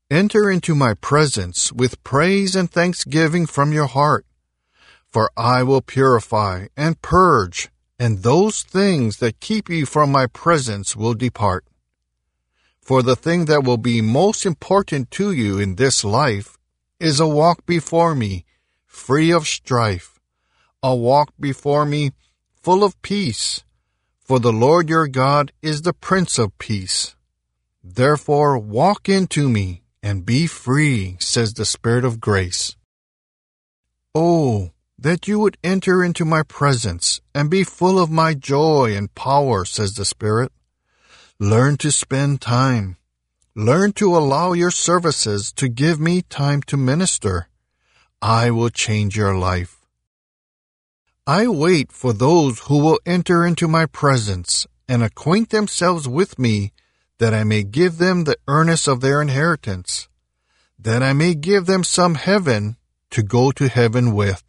Enter into my presence with praise and thanksgiving from your heart. For I will purify and purge, and those things that keep you from my presence will depart. For the thing that will be most important to you in this life is a walk before me, free of strife, a walk before me full of peace. For the Lord your God is the Prince of Peace. Therefore walk into me and be free, says the Spirit of grace. Oh, that you would enter into my presence and be full of my joy and power, says the Spirit. Learn to spend time. Learn to allow your services to give me time to minister. I will change your life. I wait for those who will enter into my presence and acquaint themselves with me, that I may give them the earnest of their inheritance, that I may give them some heaven to go to heaven with.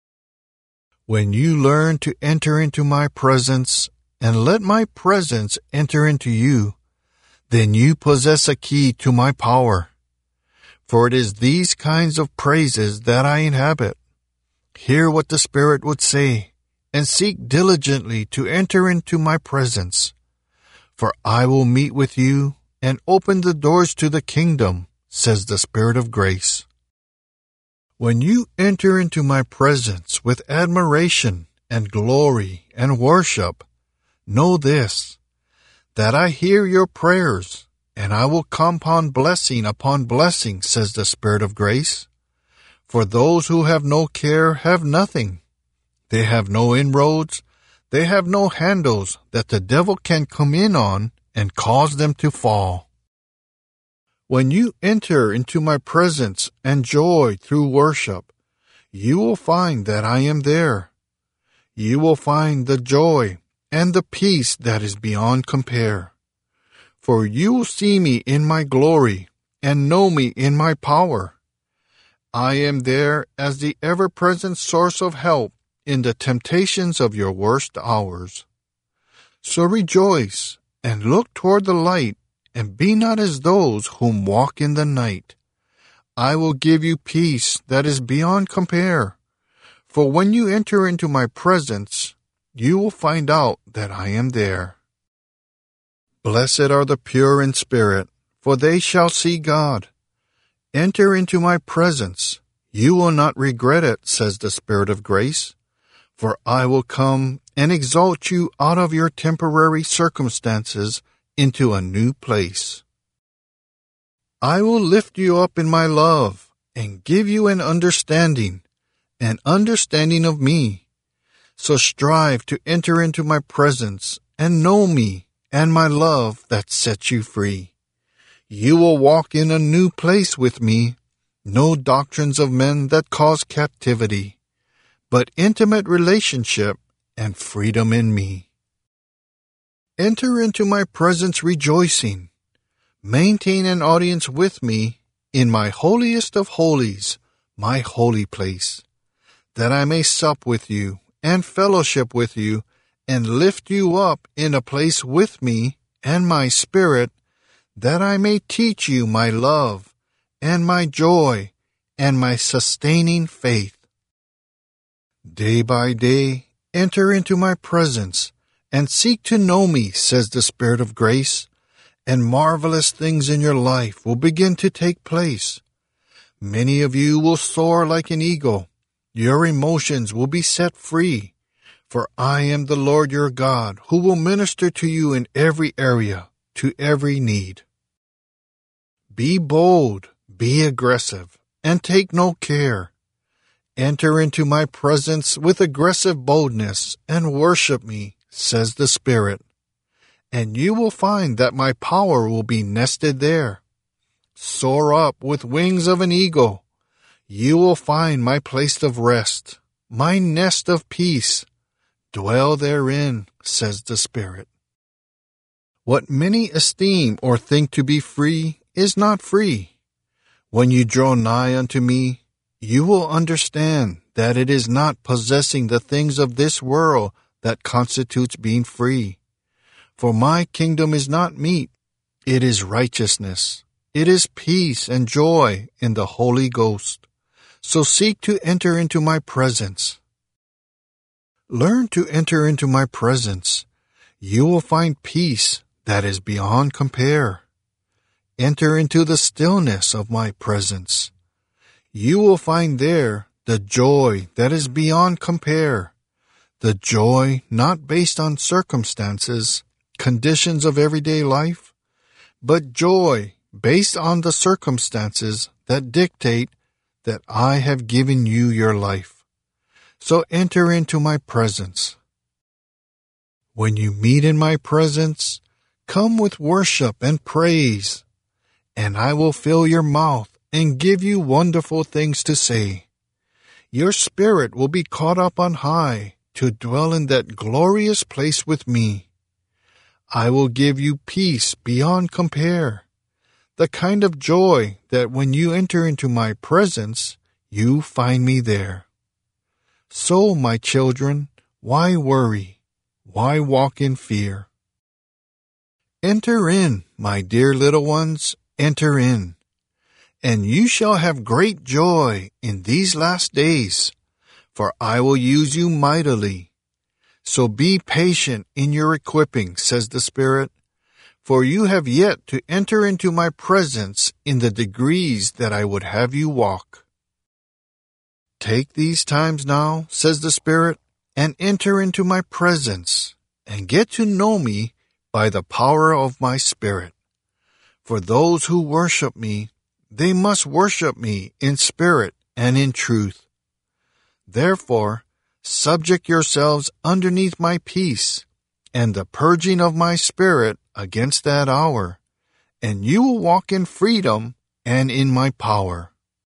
When you learn to enter into my presence and let my presence enter into you, then you possess a key to my power. For it is these kinds of praises that I inhabit. Hear what the Spirit would say, and seek diligently to enter into my presence. For I will meet with you and open the doors to the kingdom, says the Spirit of grace. When you enter into my presence with admiration and glory and worship, know this, that I hear your prayers, and I will compound blessing upon blessing, says the Spirit of grace. For those who have no care have nothing. They have no inroads. They have no handles that the devil can come in on and cause them to fall. When you enter into my presence and joy through worship, you will find that I am there. You will find the joy and the peace that is beyond compare. For you will see me in my glory and know me in my power. I am there as the ever-present source of help in the temptations of your worst hours. So rejoice and look toward the light, and be not as those whom walk in the night. I will give you peace that is beyond compare. For when you enter into my presence, you will find out that I am there. Blessed are the pure in spirit, for they shall see God. Enter into my presence. You will not regret it, says the Spirit of grace. For I will come and exalt you out of your temporary circumstances into a new place. I will lift you up in my love and give you an understanding of me. So strive to enter into my presence and know me and my love that sets you free. You will walk in a new place with me, no doctrines of men that cause captivity, but intimate relationship and freedom in me. Enter into my presence rejoicing. Maintain an audience with me in my holiest of holies, my holy place, that I may sup with you and fellowship with you and lift you up in a place with me and my Spirit, that I may teach you my love and my joy and my sustaining faith. Day by day, enter into my presence and seek to know me, says the Spirit of grace, and marvelous things in your life will begin to take place. Many of you will soar like an eagle. Your emotions will be set free, for I am the Lord your God, who will minister to you in every area, to every need. Be bold, be aggressive, and take no care. Enter into my presence with aggressive boldness and worship me, says the Spirit, and you will find that my power will be nested there. Soar up with wings of an eagle. You will find my place of rest, my nest of peace. Dwell therein, says the Spirit. What many esteem or think to be free is not free. When you draw nigh unto me, you will understand that it is not possessing the things of this world that constitutes being free. For my kingdom is not meat, it is righteousness, It is peace and joy in the Holy Ghost. So seek to enter into my presence. Learn to enter into my presence. You will find peace that is beyond compare. Enter into the stillness of my presence. You will find there the joy that is beyond compare. The joy not based on circumstances, conditions of everyday life, but joy based on the circumstances that dictate that I have given you your life. So enter into my presence. When you meet in my presence, come with worship and praise, and I will fill your mouth and give you wonderful things to say. Your spirit will be caught up on high to dwell in that glorious place with me. I will give you peace beyond compare, the kind of joy that when you enter into my presence, you find me there. So, my children, why worry? Why walk in fear? Enter in, my dear little ones, enter in, and you shall have great joy in these last days, for I will use you mightily. So be patient in your equipping, says the Spirit, for you have yet to enter into my presence in the degrees that I would have you walk. Take these times now, says the Spirit, and enter into my presence, and get to know me by the power of my Spirit. For those who worship me, they must worship me in spirit and in truth. Therefore, subject yourselves underneath my peace, and the purging of my Spirit against that hour, and you will walk in freedom and in my power.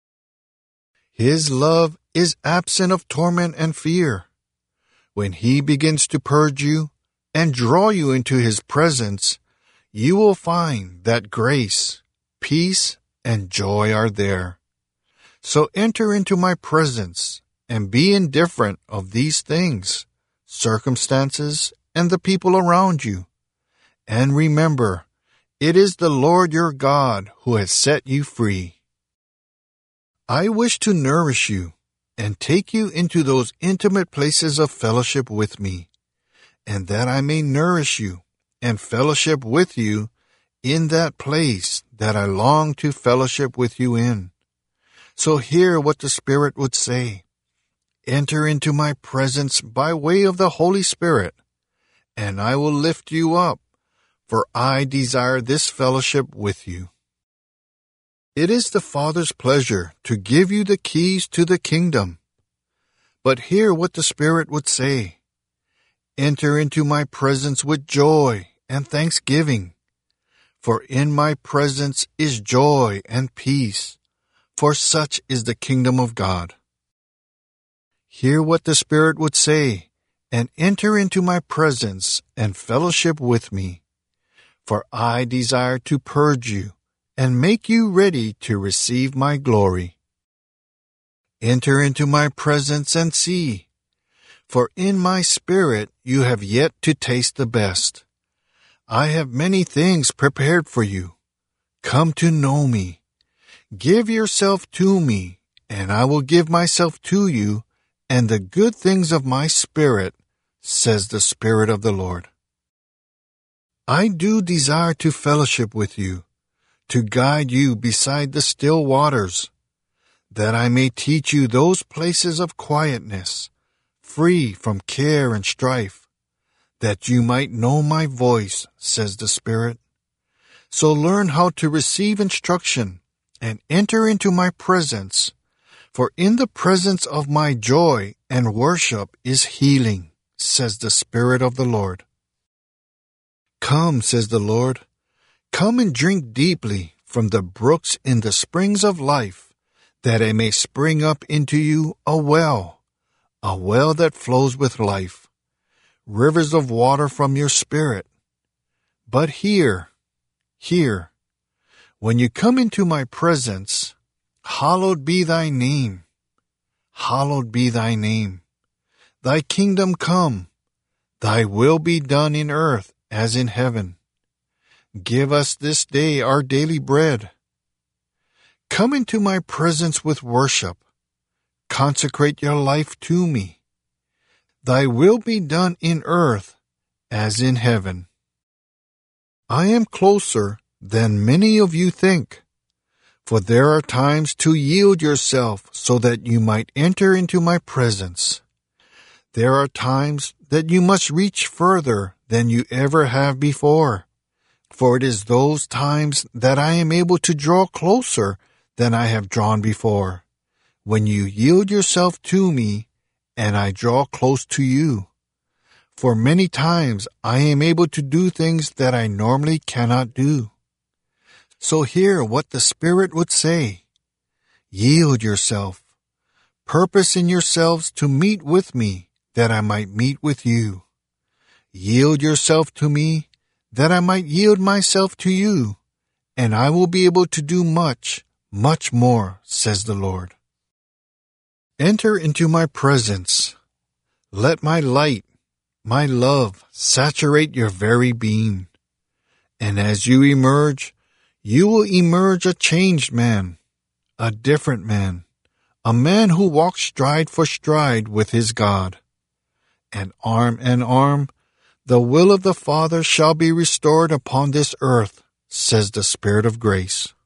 His love is absent of torment and fear. When he begins to purge you and draw you into his presence, you will find that grace, peace, and joy are there. So enter into my presence and be indifferent of these things, circumstances, and the people around you. And remember, it is the Lord your God who has set you free. I wish to nourish you and take you into those intimate places of fellowship with me, and that I may nourish you and fellowship with you in that place that I long to fellowship with you in. So hear what the Spirit would say. Enter into my presence by way of the Holy Spirit, and I will lift you up, for I desire this fellowship with you. It is the Father's pleasure to give you the keys to the kingdom. But hear what the Spirit would say. Enter into my presence with joy and thanksgiving, for in my presence is joy and peace, for such is the kingdom of God. Hear what the Spirit would say, and enter into my presence and fellowship with me, for I desire to purge you and make you ready to receive my glory. Enter into my presence and see, for in my spirit you have yet to taste the best. I have many things prepared for you. Come to know me. Give yourself to me, and I will give myself to you, and the good things of my spirit, says the Spirit of the Lord. I do desire to fellowship with you, to guide you beside the still waters, that I may teach you those places of quietness, free from care and strife, that you might know my voice, says the Spirit. So learn how to receive instruction and enter into my presence, for in the presence of my joy and worship is healing, says the Spirit of the Lord. Come, says the Lord, come and drink deeply from the brooks in the springs of life, that I may spring up into you a well that flows with life, rivers of water from your spirit. But hear, when you come into my presence, hallowed be thy name, hallowed be thy name. Thy kingdom come, thy will be done in earth as in heaven. Give us this day our daily bread, Come into my presence with worship. Consecrate your life to me. Thy will be done in earth as in heaven. I am closer than many of you think, for there are times to yield yourself so that you might enter into my presence. There are times that you must reach further than you ever have before, for it is those times that I am able to draw closer than I have drawn before, when you yield yourself to me and I draw close to you. For many times I am able to do things that I normally cannot do. So hear what the Spirit would say. Yield yourself. Purpose in yourselves to meet with me, that I might meet with you. Yield yourself to me, that I might yield myself to you, and I will be able to do much, much more, says the Lord. Enter into my presence. Let my light, my love, saturate your very being. And as you emerge, you will emerge a changed man, a different man, a man who walks stride for stride with his God. And arm in arm, the will of the Father shall be restored upon this earth, says the Spirit of grace.